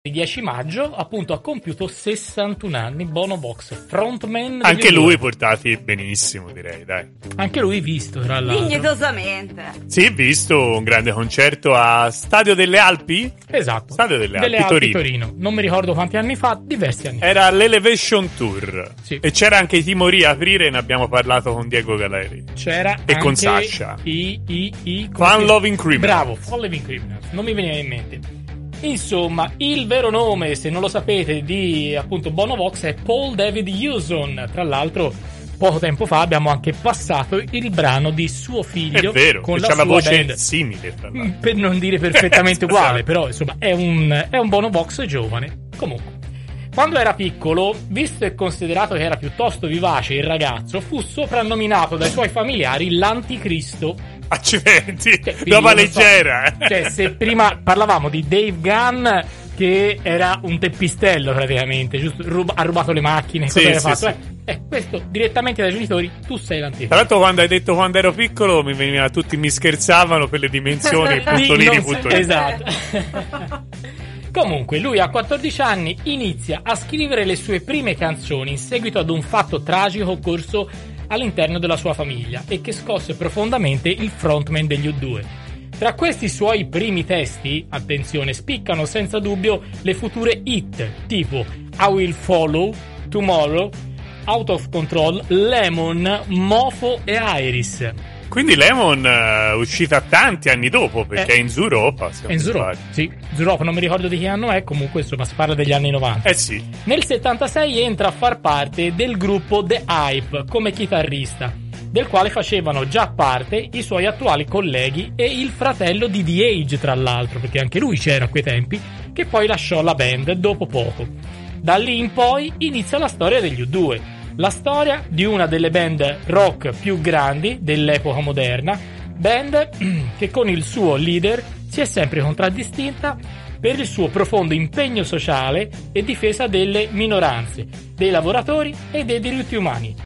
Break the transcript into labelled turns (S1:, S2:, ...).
S1: Il 10 maggio appunto ha compiuto 61 anni Bono Vox, frontman
S2: anche
S1: degli
S2: lui
S1: U2.
S2: portati benissimo, direi, dai.
S1: Anche lui visto, tra l'altro.
S3: Dignitosamente.
S2: Sì, visto un grande concerto a Stadio delle Alpi?
S1: Esatto.
S2: Stadio delle Alpi, Torino.
S1: Non mi ricordo quanti anni fa, diversi anni fa.
S2: Era l'Elevation Tour.
S1: Sì.
S2: E c'era anche i Timori a aprire, ne abbiamo parlato con Diego Galeri.
S1: C'era
S2: E
S1: anche
S2: con Sasha.
S1: Fun
S2: Loving Criminals.
S1: Bravo, Fun Loving Criminals. Non mi veniva in mente. Insomma, il vero nome, se non lo sapete, di appunto Bono Vox è Paul David Hewson. Tra l'altro, poco tempo fa abbiamo anche passato il brano di suo figlio.
S2: È vero,
S1: con
S2: che
S1: la
S2: c'ha
S1: sua
S2: la voce
S1: band.
S2: simile, tra l'altro.
S1: Per non dire perfettamente
S2: Esatto.
S1: uguale, però insomma è un Bono Vox giovane. Comunque, quando era piccolo, visto e considerato che era piuttosto vivace il ragazzo, fu soprannominato dai suoi familiari l'Anticristo.
S2: Accidenti,
S1: Quindi
S2: roba
S1: non so,
S2: leggera.
S1: cioè, se prima parlavamo di Dave Gunn, che era un teppistello praticamente, giusto? Ha rubato le macchine,
S2: Sì,
S1: cosa
S2: sì,
S1: aveva fatto? Questo direttamente dai genitori, tu sei
S2: Tra
S1: l'Anticristo.
S2: l'altro quando hai detto quando ero piccolo mi veniva, tutti mi scherzavano per le dimensioni, puntolini.
S1: Esatto. Comunque, lui a 14 anni inizia a scrivere le sue prime canzoni in seguito ad un fatto tragico occorso all'interno della sua famiglia e che scosse profondamente il frontman degli U2. Tra questi suoi primi testi, attenzione, spiccano senza dubbio le future hit tipo I Will Follow, Tomorrow, Out of Control, Lemon, Mofo e Iris.
S2: Quindi Lemon uscita tanti anni dopo, perché è in Europa.
S1: È in Europa, sì. Europa, non mi ricordo di che anno è, comunque insomma si parla degli anni 90.
S2: Eh sì.
S1: Nel 76 entra a far parte del gruppo The Hype come chitarrista, del quale facevano già parte i suoi attuali colleghi e il fratello di The Age, tra l'altro, perché anche lui c'era a quei tempi, che poi lasciò la band dopo poco. Da lì in poi inizia la storia degli U2. La storia di una delle band rock più grandi dell'epoca moderna, band che con il suo leader si è sempre contraddistinta per il suo profondo impegno sociale e difesa delle minoranze, dei lavoratori e dei diritti umani.